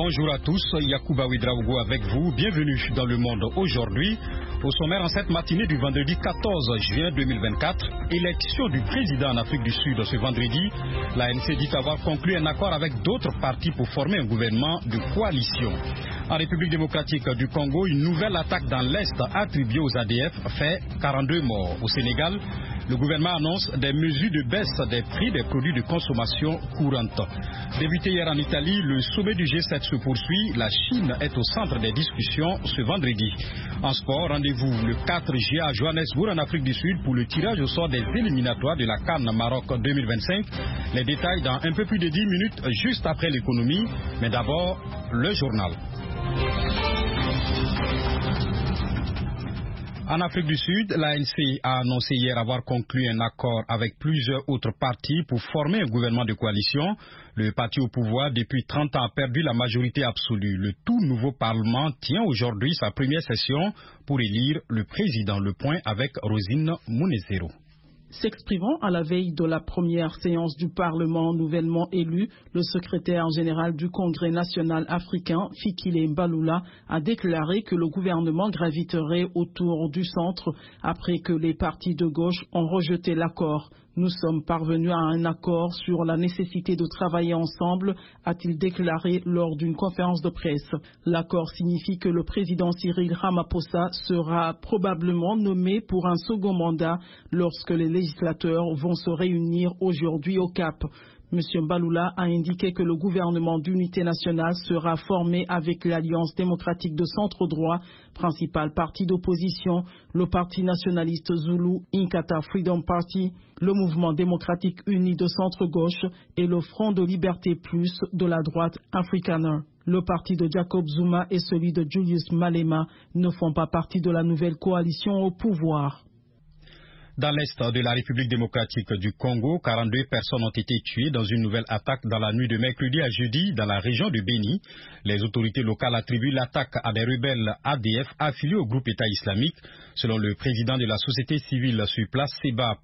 Bonjour à tous, Yacouba Ouedraogo avec vous. Bienvenue dans Le Monde aujourd'hui. Au sommaire en cette matinée du vendredi 14 juin 2024, élection du président en Afrique du Sud ce vendredi. L'ANC dit avoir conclu un accord avec d'autres partis pour former un gouvernement de coalition. En République démocratique du Congo, une nouvelle attaque dans l'Est attribuée aux ADF fait 42 morts. Au Sénégal, le gouvernement annonce des mesures de baisse des prix des produits de consommation courante. Débuté hier en Italie, le sommet du G7 se poursuit. La Chine est au centre des discussions ce vendredi. En sport, rendez-vous le 4 juillet à Johannesburg en Afrique du Sud pour le tirage au sort des éliminatoires de la CAN Maroc 2025. Les détails dans un peu plus de 10 minutes juste après l'économie. Mais d'abord, le journal. En Afrique du Sud, l'ANC a annoncé hier avoir conclu un accord avec plusieurs autres partis pour former un gouvernement de coalition. Le parti au pouvoir depuis 30 ans a perdu la majorité absolue. Le tout nouveau Parlement tient aujourd'hui sa première session pour élire le président. Le point avec Rosine Mounezero. S'exprimant à la veille de la première séance du Parlement nouvellement élu, le secrétaire général du Congrès national africain, Fikile Mbalula, a déclaré que le gouvernement graviterait autour du centre après que les partis de gauche ont rejeté l'accord. Nous sommes parvenus à un accord sur la nécessité de travailler ensemble, a-t-il déclaré lors d'une conférence de presse. L'accord signifie que le président Cyril Ramaphosa sera probablement nommé pour un second mandat lorsque les législateurs vont se réunir aujourd'hui au Cap. M. Mbalula a indiqué que le gouvernement d'unité nationale sera formé avec l'Alliance démocratique de centre-droit, principal parti d'opposition, le parti nationaliste Zulu, Inkatha Freedom Party, le mouvement démocratique uni de centre-gauche et le Front de Liberté Plus de la droite Afrikaner. Le parti de Jacob Zuma et celui de Julius Malema ne font pas partie de la nouvelle coalition au pouvoir. Dans l'est de la République démocratique du Congo, 42 personnes ont été tuées dans une nouvelle attaque dans la nuit de mercredi à jeudi dans la région de Béni. Les autorités locales attribuent l'attaque à des rebelles ADF affiliés au groupe État islamique. Selon le président de la société civile sur place, Seba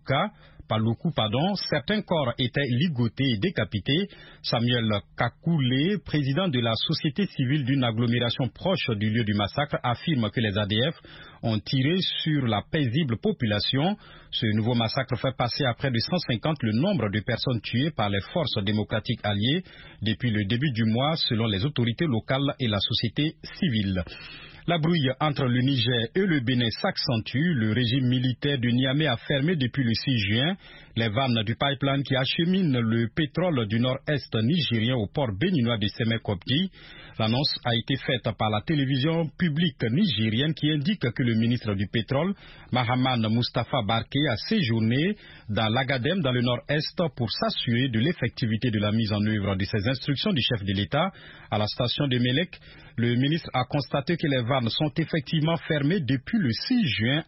Paloukou, certains corps étaient ligotés et décapités. Samuel Kakoulé, président de la société civile d'une agglomération proche du lieu du massacre, affirme que les ADF ont tiré sur la paisible population. Ce nouveau massacre fait passer à près de 150 le nombre de personnes tuées par les forces démocratiques alliées depuis le début du mois, selon les autorités locales et la société civile. La brouille entre le Niger et le Bénin s'accentue. Le régime militaire de Niamey a fermé depuis le 6 juin les vannes du pipeline qui achemine le pétrole du nord-est nigérien au port béninois de Sémékopti. L'annonce a été faite par la télévision publique nigérienne qui indique que le ministre du pétrole, Mahaman Mustafa Barké, a séjourné dans l'Agadem dans le nord-est pour s'assurer de l'effectivité de la mise en œuvre de ces instructions du chef de l'État. À la station de Mélec, le ministre a constaté que les vannes sont effectivement fermées depuis le 6 juin,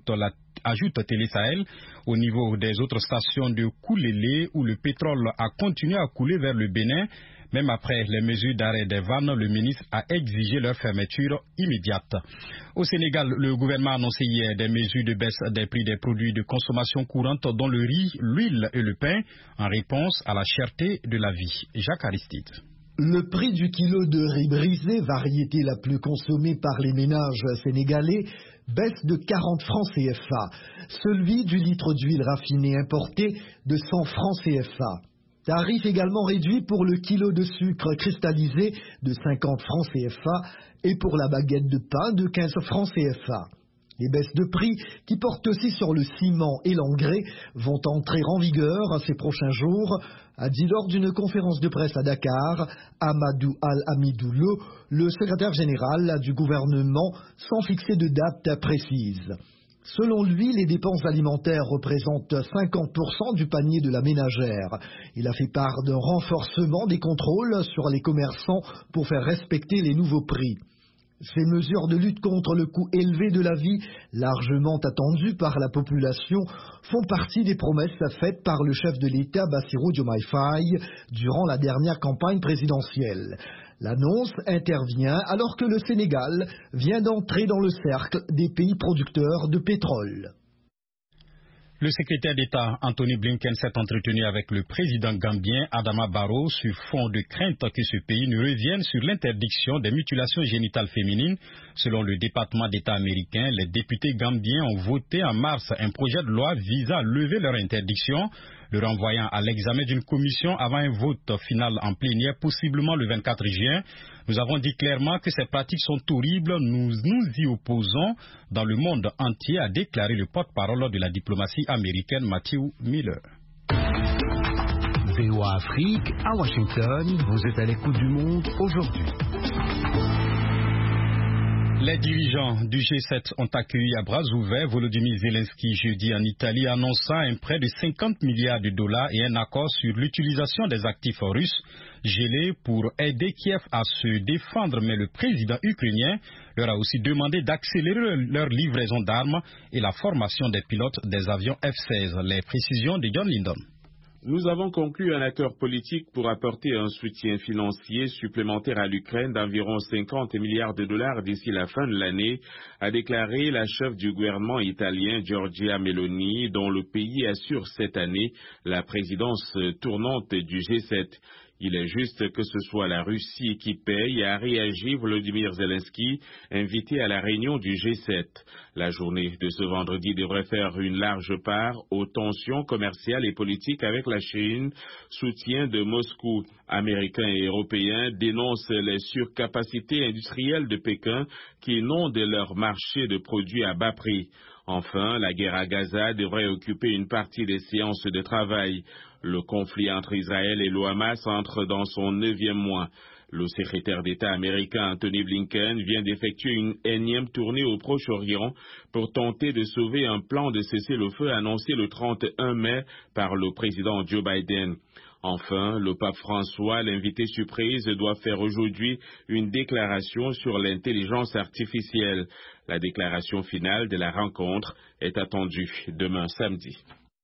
ajoute Télé Sahel. Au niveau des autres stations de Koulélé, où le pétrole a continué à couler vers le Bénin, même après les mesures d'arrêt des vannes, le ministre a exigé leur fermeture immédiate. Au Sénégal, le gouvernement a annoncé hier des mesures de baisse des prix des produits de consommation courante, dont le riz, l'huile et le pain, en réponse à la cherté de la vie. Jacques Aristide. Le prix du kilo de riz brisé, variété la plus consommée par les ménages sénégalais, baisse de 40 francs CFA. Celui du litre d'huile raffinée importée de 100 francs CFA. Tarif également réduit pour le kilo de sucre cristallisé de 50 francs CFA et pour la baguette de pain de 15 francs CFA. Les baisses de prix, qui portent aussi sur le ciment et l'engrais, vont entrer en vigueur ces prochains jours, a dit lors d'une conférence de presse à Dakar, Amadou Al-Hamidou Lo, le secrétaire général du gouvernement, sans fixer de date précise. Selon lui, les dépenses alimentaires représentent 50% du panier de la ménagère. Il a fait part d'un renforcement des contrôles sur les commerçants pour faire respecter les nouveaux prix. Ces mesures de lutte contre le coût élevé de la vie, largement attendues par la population, font partie des promesses faites par le chef de l'État Bassirou Diomaye Faye durant la dernière campagne présidentielle. L'annonce intervient alors que le Sénégal vient d'entrer dans le cercle des pays producteurs de pétrole. Le secrétaire d'État Anthony Blinken s'est entretenu avec le président gambien Adama Barrow sur fond de crainte que ce pays ne revienne sur l'interdiction des mutilations génitales féminines. Selon le département d'État américain, les députés gambiens ont voté en mars un projet de loi visant à lever leur interdiction, le renvoyant à l'examen d'une commission avant un vote final en plénière, possiblement le 24 juin. Nous avons dit clairement que ces pratiques sont horribles, nous nous y opposons dans le monde entier, a déclaré le porte-parole de la diplomatie américaine Matthew Miller. VOA Afrique, à Washington, vous êtes à l'écoute du monde aujourd'hui. Les dirigeants du G7 ont accueilli à bras ouverts Volodymyr Zelensky jeudi en Italie, annonçant un prêt de 50 milliards de dollars et un accord sur l'utilisation des actifs russes gelés pour aider Kiev à se défendre. Mais le président ukrainien leur a aussi demandé d'accélérer leur livraison d'armes et la formation des pilotes des avions F-16. Les précisions de John Lindon. Nous avons conclu un accord politique pour apporter un soutien financier supplémentaire à l'Ukraine d'environ 50 milliards de dollars d'ici la fin de l'année, a déclaré la chef du gouvernement italien Giorgia Meloni, dont le pays assure cette année la présidence tournante du G7. Il est juste que ce soit la Russie qui paye, a réagi Volodymyr Zelensky, invité à la réunion du G7. La journée de ce vendredi devrait faire une large part aux tensions commerciales et politiques avec la Chine. Soutien de Moscou. Américains et Européens dénoncent les surcapacités industrielles de Pékin qui inondent leur marché de produits à bas prix. Enfin, la guerre à Gaza devrait occuper une partie des séances de travail. Le conflit entre Israël et le Hamas entre dans son 9e mois. Le secrétaire d'État américain Anthony Blinken vient d'effectuer une énième tournée au Proche-Orient pour tenter de sauver un plan de cessez-le-feu annoncé le 31 mai par le président Joe Biden. Enfin, le pape François, l'invité surprise, doit faire aujourd'hui une déclaration sur l'intelligence artificielle. La déclaration finale de la rencontre est attendue demain samedi.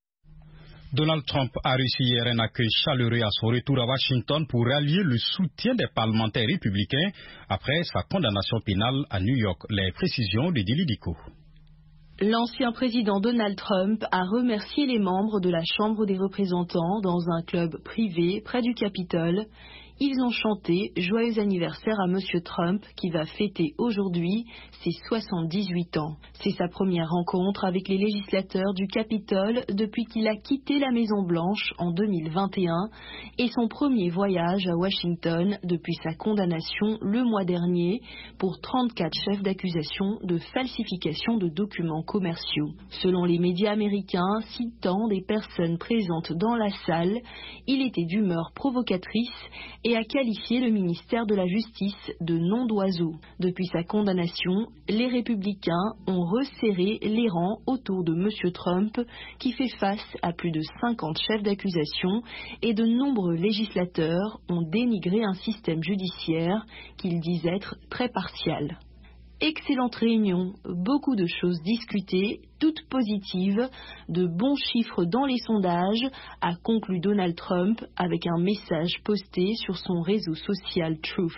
Donald Trump a reçu hier un accueil chaleureux à son retour à Washington pour rallier le soutien des parlementaires républicains après sa condamnation pénale à New York. Les précisions de Dili Diko. L'ancien président Donald Trump a remercié les membres de la Chambre des représentants dans un club privé près du Capitole. Ils ont chanté « Joyeux anniversaire à Monsieur Trump » qui va fêter aujourd'hui ses 78 ans. C'est sa première rencontre avec les législateurs du Capitole depuis qu'il a quitté la Maison-Blanche en 2021 et son premier voyage à Washington depuis sa condamnation le mois dernier pour 34 chefs d'accusation de falsification de documents commerciaux. Selon les médias américains, citant des personnes présentes dans la salle, il était d'humeur provocatrice et a qualifié le ministère de la Justice de nom d'oiseau. Depuis sa condamnation, les républicains ont resserré les rangs autour de M. Trump, qui fait face à plus de 50 chefs d'accusation, et de nombreux législateurs ont dénigré un système judiciaire qu'ils disent être très partial. Excellente réunion, beaucoup de choses discutées, toutes positives, de bons chiffres dans les sondages, a conclu Donald Trump avec un message posté sur son réseau social Truth.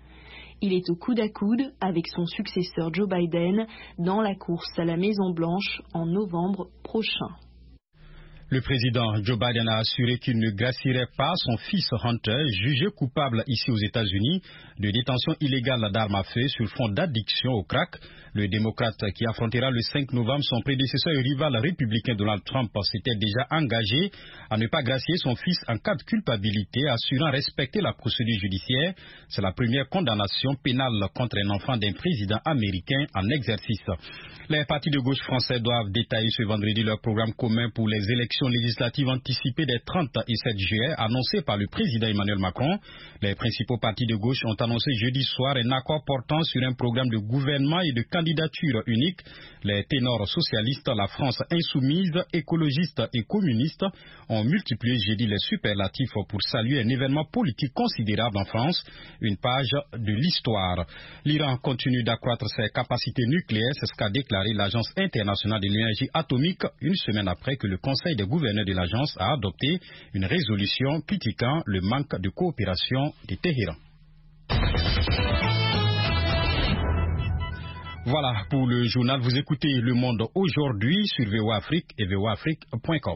Il est au coude à coude avec son successeur Joe Biden dans la course à la Maison-Blanche en novembre prochain. Le président Joe Biden a assuré qu'il ne gracierait pas son fils Hunter, jugé coupable ici aux États-Unis de détention illégale d'armes à feu sur fond d'addiction au crack. Le démocrate qui affrontera le 5 novembre son prédécesseur et rival républicain Donald Trump s'était déjà engagé à ne pas gracier son fils en cas de culpabilité, assurant respecter la procédure judiciaire. C'est la première condamnation pénale contre un enfant d'un président américain en exercice. Les partis de gauche français doivent détailler ce vendredi leur programme commun pour les élections législatives anticipées des 30 et 7 juillet annoncées par le président Emmanuel Macron. Les principaux partis de gauche ont annoncé jeudi soir un accord portant sur un programme de gouvernement et de candidature unique. Les ténors socialistes, la France insoumise, écologistes et communistes ont multiplié jeudi les superlatifs pour saluer un événement politique considérable en France, une page de l'histoire. L'Iran continue d'accroître ses capacités nucléaires, c'est ce qu'a déclaré l'Agence internationale de l'énergie atomique une semaine après que le Conseil des gouverneurs de l'agence a adopté une résolution critiquant le manque de coopération de Téhéran. Voilà pour le journal. Vous écoutez Le Monde aujourd'hui sur VOA Afrique et voaafrique.com.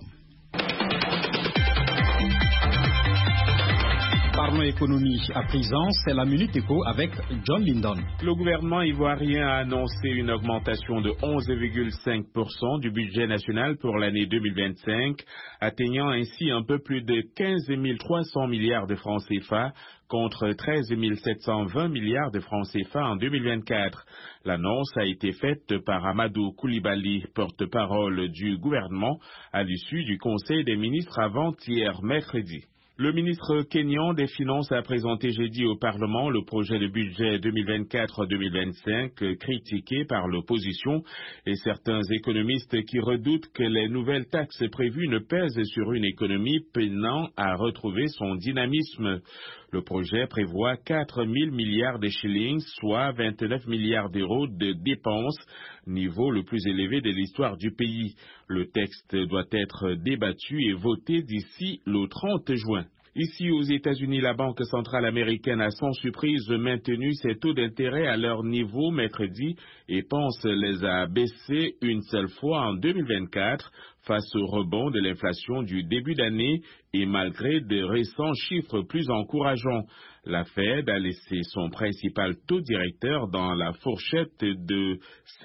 Parlons économie à présent, c'est la Minute Éco avec John Lindon. Le gouvernement ivoirien a annoncé une augmentation de 11,5% du budget national pour l'année 2025, atteignant ainsi un peu plus de 15 300 milliards de francs CFA contre 13 720 milliards de francs CFA en 2024. L'annonce a été faite par Amadou Koulibaly, porte-parole du gouvernement, à l'issue du Conseil des ministres avant-hier mercredi. Le ministre kényan des Finances a présenté jeudi au Parlement le projet de budget 2024-2025 critiqué par l'opposition et certains économistes qui redoutent que les nouvelles taxes prévues ne pèsent sur une économie peinant à retrouver son dynamisme. Le projet prévoit 4 000 milliards de shillings, soit 29 milliards d'euros de dépenses, niveau le plus élevé de l'histoire du pays. Le texte doit être débattu et voté d'ici le 30 juin. Ici, aux États-Unis, la Banque centrale américaine a sans surprise maintenu ses taux d'intérêt à leur niveau mercredi et pense les abaisser une seule fois en 2024 face au rebond de l'inflation du début d'année et malgré de récents chiffres plus encourageants. La Fed a laissé son principal taux directeur dans la fourchette de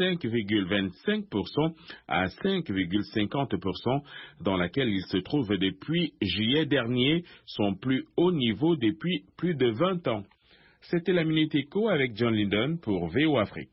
5,25% à 5,50%, dans laquelle il se trouve depuis juillet dernier, son plus haut niveau depuis plus de 20 ans. C'était la Minute Éco avec John Lindon pour VOA Afrique.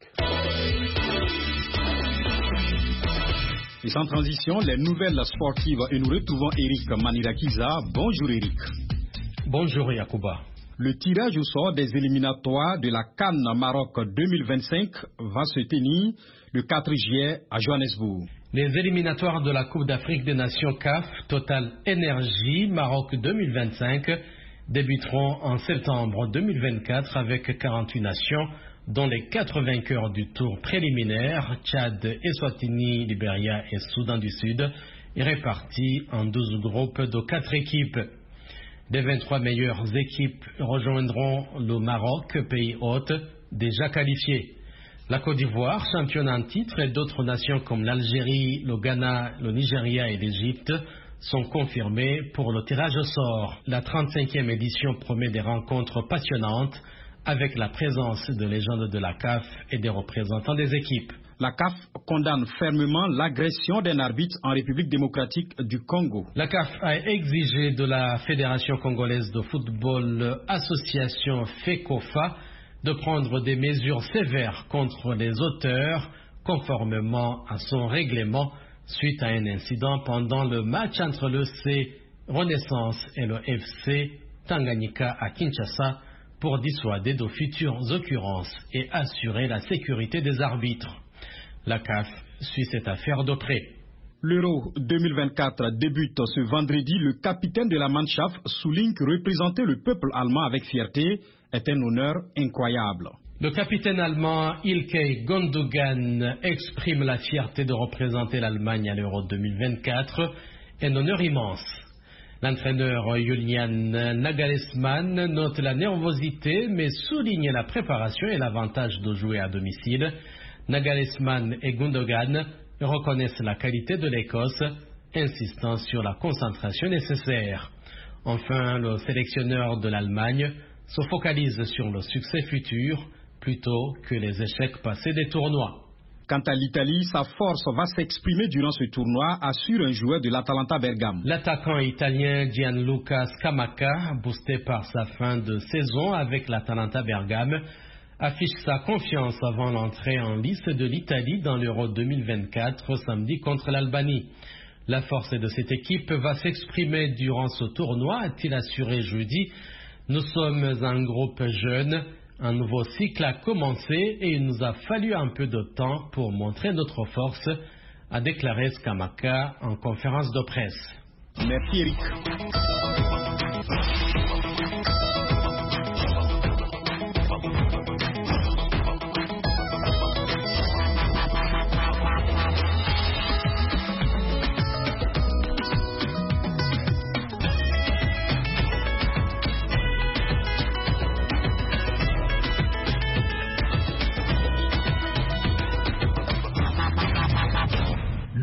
Et sans transition, les nouvelles sportives et nous retrouvons Eric Manirakiza. Bonjour Eric. Bonjour Yacouba. Le tirage au sort des éliminatoires de la CAN Maroc 2025 va se tenir le 4 juillet à Johannesburg. Les éliminatoires de la Coupe d'Afrique des Nations CAF Total Energy Maroc 2025 débuteront en septembre 2024 avec 48 nations, dont les 4 vainqueurs du tour préliminaire, Tchad, Eswatini, Libéria et Soudan du Sud, et répartis en 12 groupes de 4 équipes. Les 23 meilleures équipes rejoindront le Maroc, pays hôte, déjà qualifié. La Côte d'Ivoire, championne en titre, et d'autres nations comme l'Algérie, le Ghana, le Nigeria et l'Égypte sont confirmées pour le tirage au sort. La 35e édition promet des rencontres passionnantes avec la présence de légendes de la CAF et des représentants des équipes. La CAF condamne fermement l'agression d'un arbitre en République démocratique du Congo. La CAF a exigé de la Fédération congolaise de football, association FECOFA, de prendre des mesures sévères contre les auteurs, conformément à son règlement, suite à un incident pendant le match entre le C Renaissance et le FC Tanganyika à Kinshasa, pour dissuader de futures occurrences et assurer la sécurité des arbitres. La CAF suit cette affaire de près. L'Euro 2024 débute ce vendredi. Le capitaine de la Mannschaft souligne que représenter le peuple allemand avec fierté est un honneur incroyable. Le capitaine allemand Ilkay Gundogan exprime la fierté de représenter l'Allemagne à l'Euro 2024, un honneur immense. L'entraîneur Julian Nagelsmann note la nervosité mais souligne la préparation et l'avantage de jouer à domicile. Nagelsmann et Gundogan reconnaissent la qualité de l'Écosse, insistant sur la concentration nécessaire. Enfin, le sélectionneur de l'Allemagne se focalise sur le succès futur plutôt que les échecs passés des tournois. Quant à l'Italie, sa force va s'exprimer durant ce tournoi, assure un joueur de l'Atalanta Bergame. L'attaquant italien Gianluca Scamacca, boosté par sa fin de saison avec l'Atalanta Bergame, affiche sa confiance avant l'entrée en liste de l'Italie dans l'Euro 2024 samedi contre l'Albanie. La force de cette équipe va s'exprimer durant ce tournoi, a-t-il assuré jeudi. Nous sommes un groupe jeune. Un nouveau cycle a commencé et il nous a fallu un peu de temps pour montrer notre force, a déclaré Scamacca en conférence de presse. Merci Eric.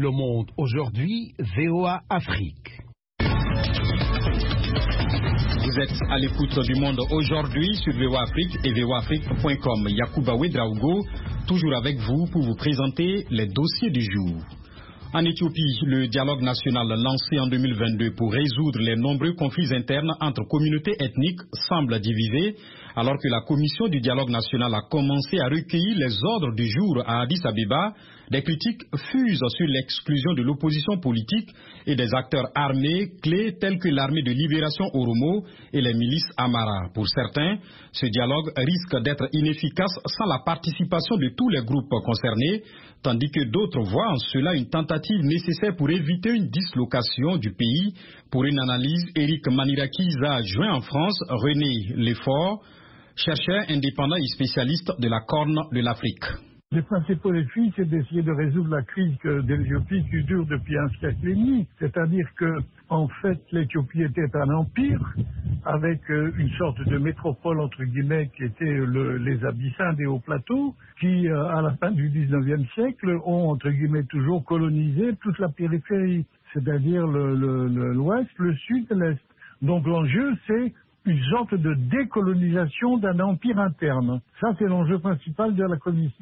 Le Monde aujourd'hui, VOA Afrique. Vous êtes à l'écoute du Monde aujourd'hui sur VOA Afrique et voaafrique.com. Yacouba Ouedraogo, toujours avec vous pour vous présenter les dossiers du jour. En Éthiopie, le dialogue national lancé en 2022 pour résoudre les nombreux conflits internes entre communautés ethniques semble divisé, alors que la commission du dialogue national a commencé à recueillir les ordres du jour à Addis Abeba. Des critiques fusent sur l'exclusion de l'opposition politique et des acteurs armés clés tels que l'armée de libération Oromo et les milices Amara. Pour certains, ce dialogue risque d'être inefficace sans la participation de tous les groupes concernés, tandis que d'autres voient en cela une tentative nécessaire pour éviter une dislocation du pays. Pour une analyse, Eric Manirakiza, joint en France, René Lefort, chercheur indépendant et spécialiste de la Corne de l'Afrique. Les principaux défis, c'est d'essayer de résoudre la crise de l'Éthiopie qui dure depuis un siècle et demi. C'est-à-dire que, en fait, l'Éthiopie était un empire avec une sorte de métropole, entre guillemets, qui était les Abyssins des hauts plateaux, qui, à la fin du 19e siècle, ont, entre guillemets, toujours colonisé toute la périphérie, c'est-à-dire l'ouest, le sud et l'est. Donc l'enjeu, c'est une sorte de décolonisation d'un empire interne. Ça, c'est l'enjeu principal de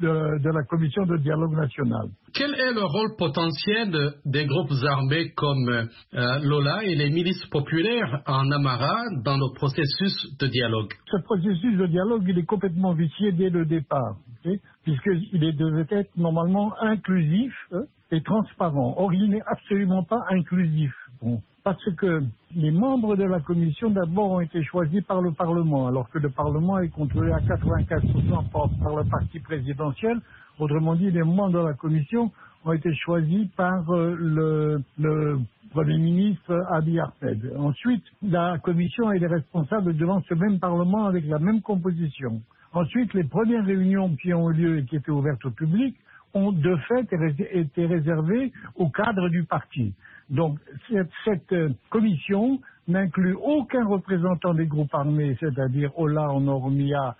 la commission de dialogue national. Quel est le rôle potentiel des groupes armés comme Lola et les milices populaires en Amara dans le processus de dialogue? Ce processus de dialogue, il est complètement vicié dès le départ, puisqu'il devait être normalement inclusif et transparent. Or, il n'est absolument pas inclusif. Parce que les membres de la commission d'abord ont été choisis par le Parlement, alors que le Parlement est contrôlé à 84% par le parti présidentiel. Autrement dit, les membres de la commission ont été choisis par le Premier ministre Abiy Ahmed. Ensuite, la commission est responsable devant ce même Parlement avec la même composition. Ensuite, les premières réunions qui ont eu lieu et qui étaient ouvertes au public ont de fait été réservées au cadre du parti. Donc, cette commission n'inclut aucun représentant des groupes armés, c'est-à-dire Ola en Oromia,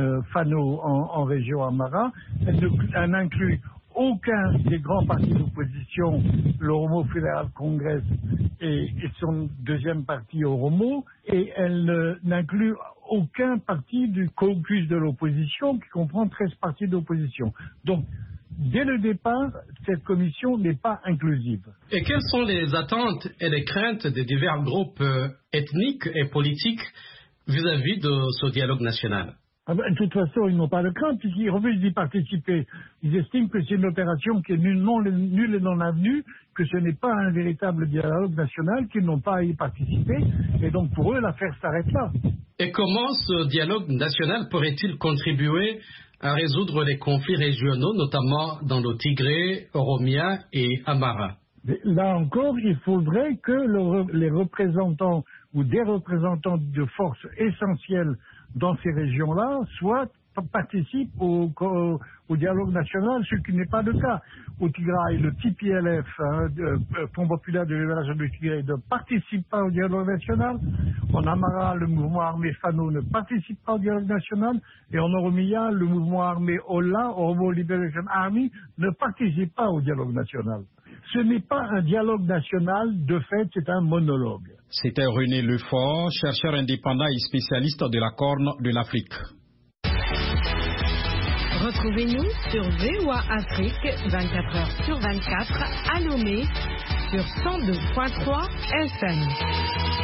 Fano en région Amara. Elle n'inclut aucun des grands partis d'opposition, l'Oromo Federal Congress et son deuxième parti Oromo, et elle n'inclut aucun parti du caucus de l'opposition qui comprend 13 partis d'opposition. Donc, dès le départ, cette commission n'est pas inclusive. Et quelles sont les attentes et les craintes des divers groupes ethniques et politiques vis-à-vis de ce dialogue national? De toute façon, ils n'ont pas de crainte puisqu'ils refusent d'y participer. Ils estiment que c'est une opération qui est nulle et non avenue, que ce n'est pas un véritable dialogue national, qu'ils n'ont pas à y participer. Et donc pour eux, l'affaire s'arrête là. Et comment ce dialogue national pourrait-il contribuer à résoudre les conflits régionaux, notamment dans le Tigré, Oromia et Amara? Là encore, il faudrait que les représentants ou des représentants de forces essentielles dans ces régions-là participent au dialogue national, ce qui n'est pas le cas. Au Tigray, le TPLF, Front populaire de libération du Tigray, ne participe pas au dialogue national. En Amara, le mouvement armé Fano ne participe pas au dialogue national. Et en Oromia, le mouvement armé Ola, Oromo Liberation Army, ne participe pas au dialogue national. Ce n'est pas un dialogue national, de fait, c'est un monologue. C'était René Lefort, chercheur indépendant et spécialiste de la Corne de l'Afrique. Retrouvez-nous sur VOA Afrique 24h sur 24 à Lomé sur 102.3 FM.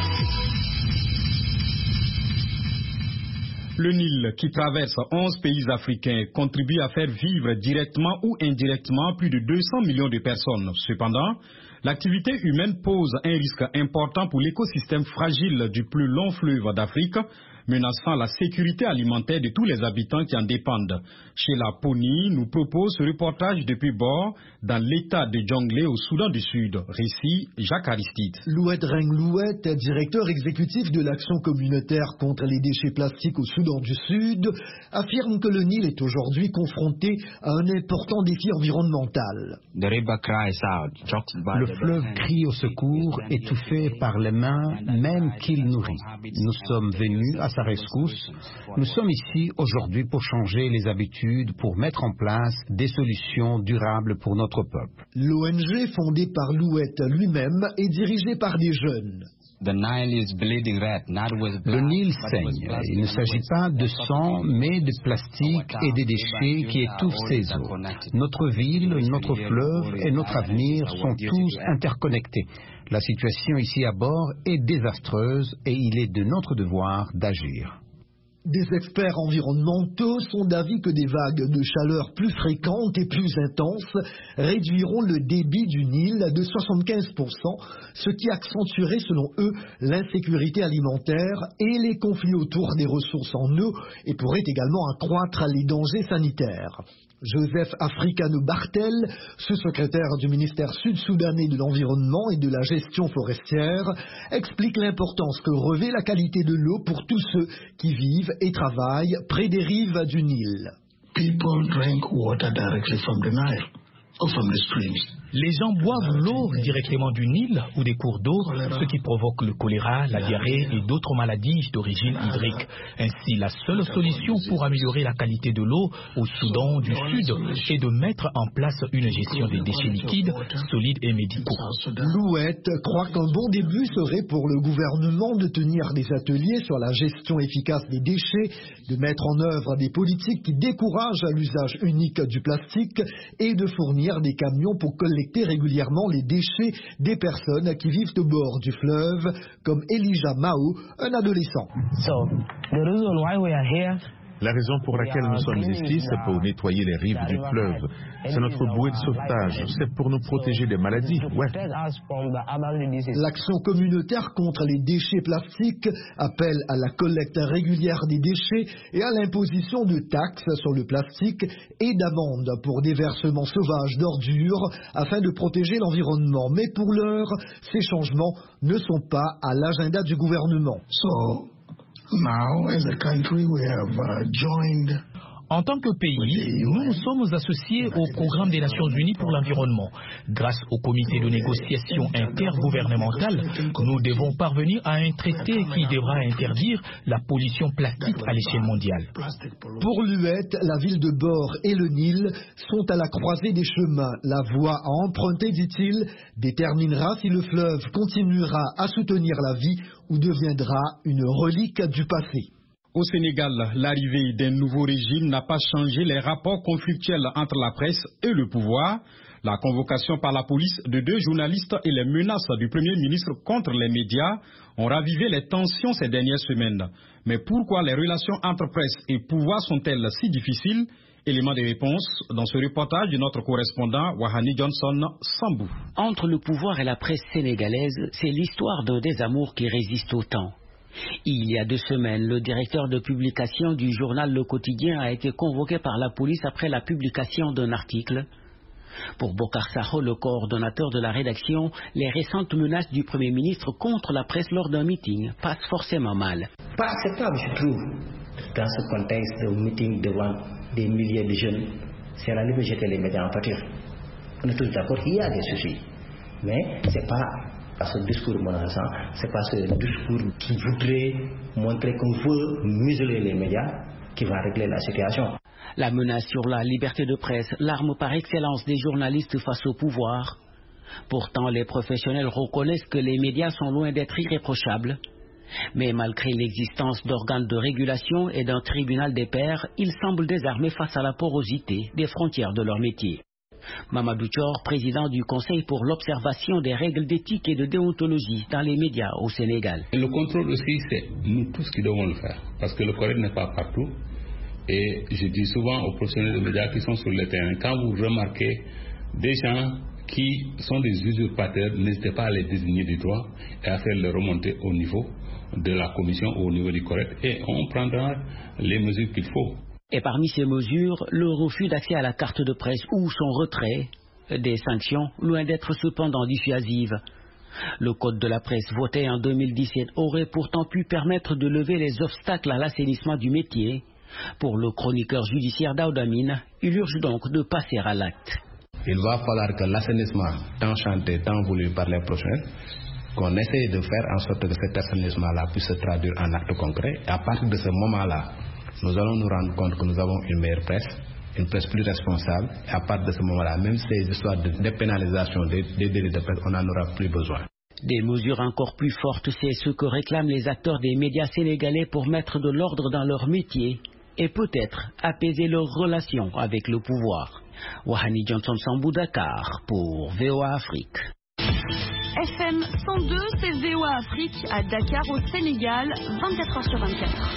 Le Nil, qui traverse 11 pays africains, contribue à faire vivre directement ou indirectement plus de 200 millions de personnes. Cependant, l'activité humaine pose un risque important pour l'écosystème fragile du plus long fleuve d'Afrique, menaçant la sécurité alimentaire de tous les habitants qui en dépendent. Sheila Poni nous propose ce reportage depuis Bor, dans l'état de Djonglé au Soudan du Sud. Récit Jacques Aristide. Loued Renglouet, directeur exécutif de l'action communautaire contre les déchets plastiques au Soudan du Sud, affirme que le Nil est aujourd'hui confronté à un important défi environnemental. Le fleuve crie au secours, étouffé par les mains même qu'il nourrit. Nous sommes venus à sa rescousse. Nous sommes ici aujourd'hui pour changer les habitudes, pour mettre en place des solutions durables pour notre peuple. L'ONG fondée par Louet lui-même est dirigée par des jeunes. Le Nil saigne. Il ne s'agit pas de sang, mais de plastique et des déchets qui étouffent ses eaux. Notre ville, notre fleuve et notre avenir sont tous interconnectés. La situation ici à bord est désastreuse et il est de notre devoir d'agir. Des experts environnementaux sont d'avis que des vagues de chaleur plus fréquentes et plus intenses réduiront le débit du Nil de 75%, ce qui accentuerait selon eux l'insécurité alimentaire et les conflits autour des ressources en eau et pourrait également accroître les dangers sanitaires. Joseph Africano Bartel, sous-secrétaire du ministère sud-soudanais de l'Environnement et de la Gestion forestière, explique l'importance que revêt la qualité de l'eau pour tous ceux qui vivent et travaillent près des rives du Nil. People drink water directly from the Nile or from the streams. Les gens boivent l'eau directement du Nil ou des cours d'eau, ce qui provoque le choléra, la diarrhée et d'autres maladies d'origine hydrique. Ainsi, la seule solution pour améliorer la qualité de l'eau au Soudan du Sud est de mettre en place une gestion des déchets liquides, solides et médicaux. Louette croit qu'un bon début serait pour le gouvernement de tenir des ateliers sur la gestion efficace des déchets, de mettre en œuvre des politiques qui découragent l'usage unique du plastique et de fournir des camions pour collecter régulièrement les déchets des personnes qui vivent au bord du fleuve, comme Elijah Mao, un adolescent. La raison pour laquelle nous sommes ici, c'est pour nettoyer les rives du fleuve. C'est notre bouée de sauvetage. C'est pour nous protéger des maladies. Ouais. L'action communautaire contre les déchets plastiques appelle à la collecte régulière des déchets et à l'imposition de taxes sur le plastique et d'amendes pour déversement sauvage d'ordures afin de protéger l'environnement. Mais pour l'heure, ces changements ne sont pas à l'agenda du gouvernement. Now, as a country, we have joined. En tant que pays, nous nous sommes associés au programme des Nations Unies pour l'environnement. Grâce au comité de négociation intergouvernemental, nous devons parvenir à un traité qui devra interdire la pollution plastique à l'échelle mondiale. Pour Luette, la ville de Bor et le Nil sont à la croisée des chemins. La voie à emprunter, dit-il, déterminera si le fleuve continuera à soutenir la vie ou deviendra une relique du passé. Au Sénégal, l'arrivée d'un nouveau régime n'a pas changé les rapports conflictuels entre la presse et le pouvoir. La convocation par la police de 2 journalistes et les menaces du Premier ministre contre les médias ont ravivé les tensions ces dernières semaines. Mais pourquoi les relations entre presse et pouvoir sont-elles si difficiles? Élément de réponse dans ce reportage de notre correspondant Wahani Johnson Sambou. Entre le pouvoir et la presse sénégalaise, c'est l'histoire d'un désamour qui résiste au temps. Il y a 2 semaines, le directeur de publication du journal Le Quotidien a été convoqué par la police après la publication d'un article. Pour Bokar Sakho, le coordonnateur de la rédaction, les récentes menaces du Premier ministre contre la presse lors d'un meeting passent forcément mal. Pas acceptable, je trouve, dans ce contexte de meeting devant des milliers de jeunes. C'est la limite de jeter les médias en pâture. On est tous d'accord qu'il y a des soucis, mais c'est pas ce discours menaçant, c'est pas ce discours qui voudrait montrer qu'on veut museler les médias qui va régler la situation. La menace sur la liberté de presse, l'arme par excellence des journalistes face au pouvoir. Pourtant, les professionnels reconnaissent que les médias sont loin d'être irréprochables. Mais malgré l'existence d'organes de régulation et d'un tribunal des pairs, ils semblent désarmés face à la porosité des frontières de leur métier. Mamadou Thior, président du Conseil pour l'observation des règles d'éthique et de déontologie dans les médias au Sénégal. Le contrôle aussi, c'est nous tous qui devons le faire, parce que le correct n'est pas partout. Et je dis souvent aux professionnels de médias qui sont sur le terrain, quand vous remarquez des gens qui sont des usurpateurs, n'hésitez pas à les désigner du doigt et à faire les remonter au niveau de la commission ou au niveau du correct, et on prendra les mesures qu'il faut. Et parmi ces mesures, le refus d'accès à la carte de presse ou son retrait, des sanctions loin d'être cependant dissuasives. Le code de la presse voté en 2017 aurait pourtant pu permettre de lever les obstacles à l'assainissement du métier. Pour le chroniqueur judiciaire Daouda Mine, il urge donc de passer à l'acte. Il va falloir que l'assainissement, tant chanté, tant voulu par les professionnels, qu'on essaie de faire en sorte que cet assainissement-là puisse se traduire en actes concrets. Et à partir de ce moment-là, nous allons nous rendre compte que nous avons une meilleure presse, une presse plus responsable. Et à partir de ce moment-là, même ces histoires de dépénalisation des délits de presse, on n'en aura plus besoin. Des mesures encore plus fortes, c'est ce que réclament les acteurs des médias sénégalais pour mettre de l'ordre dans leur métier et peut-être apaiser leurs relations avec le pouvoir. Wahani Johnson Sambou, Dakar pour VOA Afrique. FM 102, c'est VOA Afrique à Dakar au Sénégal, 24h/24.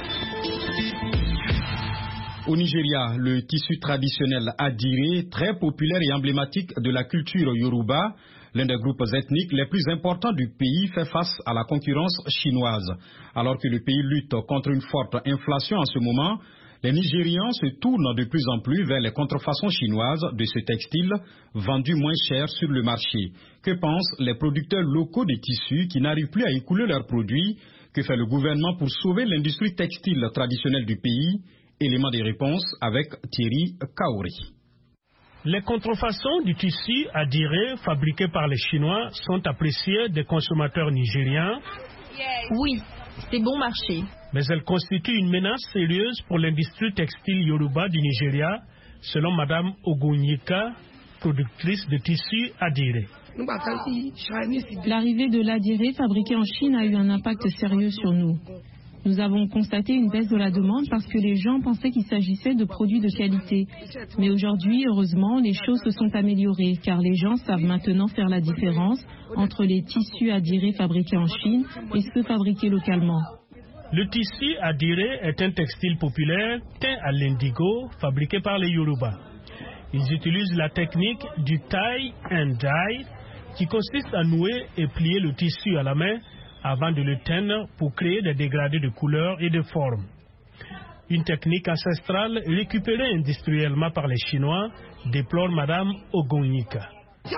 Au Nigeria, le tissu traditionnel adiré, très populaire et emblématique de la culture Yoruba, l'un des groupes ethniques les plus importants du pays, fait face à la concurrence chinoise. Alors que le pays lutte contre une forte inflation en ce moment, les Nigérians se tournent de plus en plus vers les contrefaçons chinoises de ce textile vendu moins cher sur le marché. Que pensent les producteurs locaux de tissus qui n'arrivent plus à écouler leurs produits? Que fait le gouvernement pour sauver l'industrie textile traditionnelle du pays? Élément de réponse avec Thierry Kaori. Les contrefaçons du tissu adiré fabriqués par les Chinois sont appréciées des consommateurs nigériens. Oui, c'est bon marché. Mais elles constituent une menace sérieuse pour l'industrie textile Yoruba du Nigeria, selon Madame Ogonyika, productrice de tissus adiré. L'arrivée de l'adiré fabriqué en Chine a eu un impact sérieux sur nous. Nous avons constaté une baisse de la demande parce que les gens pensaient qu'il s'agissait de produits de qualité. Mais aujourd'hui, heureusement, les choses se sont améliorées car les gens savent maintenant faire la différence entre les tissus adirés fabriqués en Chine et ceux fabriqués localement. Le tissu adiré est un textile populaire teint à l'indigo fabriqué par les Yoruba. Ils utilisent la technique du tie and dye qui consiste à nouer et plier le tissu à la main avant de le teindre pour créer des dégradés de couleurs et de formes. Une technique ancestrale récupérée industriellement par les Chinois, déplore Madame Ogonyika.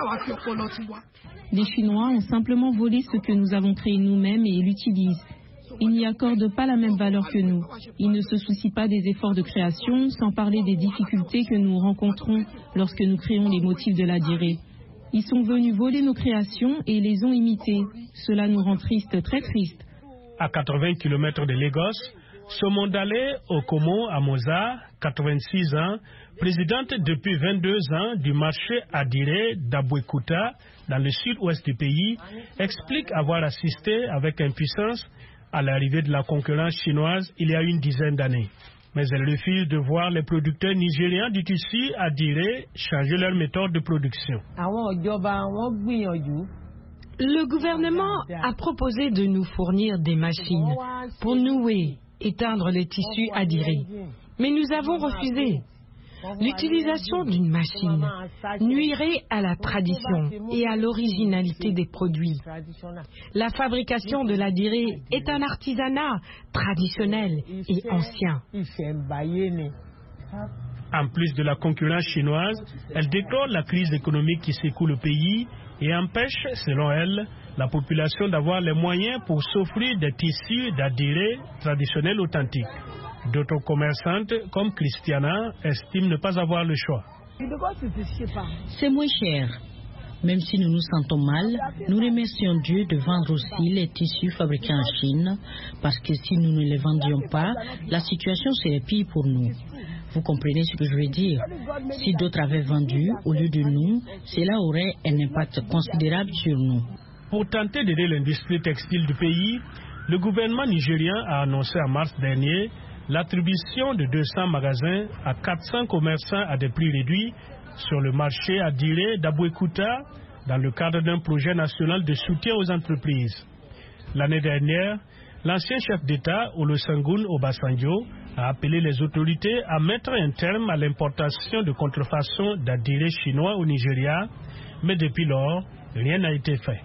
Les Chinois ont simplement volé ce que nous avons créé nous-mêmes et l'utilisent. Ils n'y accordent pas la même valeur que nous. Ils ne se soucient pas des efforts de création, sans parler des difficultés que nous rencontrons lorsque nous créons les motifs de l'adiré. Ils sont venus voler nos créations et les ont imitées. Cela nous rend tristes, très tristes. À 80 km de Lagos, Somondale Okomo Amoza, 86 ans, présidente depuis 22 ans du marché adiré d'Abuekuta, dans le sud-ouest du pays, explique avoir assisté avec impuissance à l'arrivée de la concurrence chinoise il y a une dizaine d'années. Mais elle refuse de voir les producteurs nigériens du tissu adiré changer leur méthode de production. Le gouvernement a proposé de nous fournir des machines pour nouer et teindre les tissus adirés. Mais nous avons refusé. L'utilisation d'une machine nuirait à la tradition et à l'originalité des produits. La fabrication de l'adiré est un artisanat traditionnel et ancien. En plus de la concurrence chinoise, elle déplore la crise économique qui secoue le pays et empêche, selon elle, la population d'avoir les moyens pour s'offrir des tissus d'adiré traditionnels authentiques. D'autres commerçantes, comme Christiana, estiment ne pas avoir le choix. C'est moins cher. Même si nous nous sentons mal, nous remercions Dieu de vendre aussi les tissus fabriqués en Chine, parce que si nous ne les vendions pas, la situation serait pire pour nous. Vous comprenez ce que je veux dire? Si d'autres avaient vendu au lieu de nous, cela aurait un impact considérable sur nous. Pour tenter d'aider l'industrie textile du pays, le gouvernement nigérien a annoncé en mars dernier l'attribution de 200 magasins à 400 commerçants à des prix réduits sur le marché adiré d'Abuekuta dans le cadre d'un projet national de soutien aux entreprises. L'année dernière, l'ancien chef d'État Olusegun Obasanjo a appelé les autorités à mettre un terme à l'importation de contrefaçons d'adiré chinois au Nigeria, mais depuis lors, rien n'a été fait.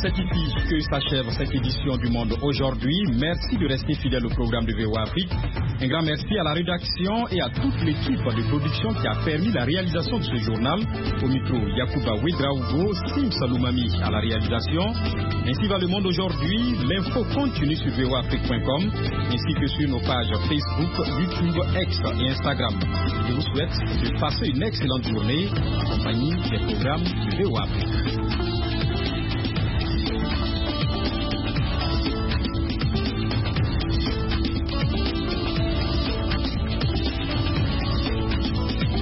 c'est ici que s'achève cette édition du Monde aujourd'hui. Merci de rester fidèle au programme de VOA Afrique. Un grand merci à la rédaction et à toute l'équipe de production qui a permis la réalisation de ce journal. Au micro, Yacouba Ouedraogo, Sim Saloumami à la réalisation. Ainsi va le monde aujourd'hui. L'info continue sur voaafrique.com ainsi que sur nos pages Facebook, YouTube, X et Instagram. Je vous souhaite de passer une excellente journée en compagnie des programmes de VOA Afrique.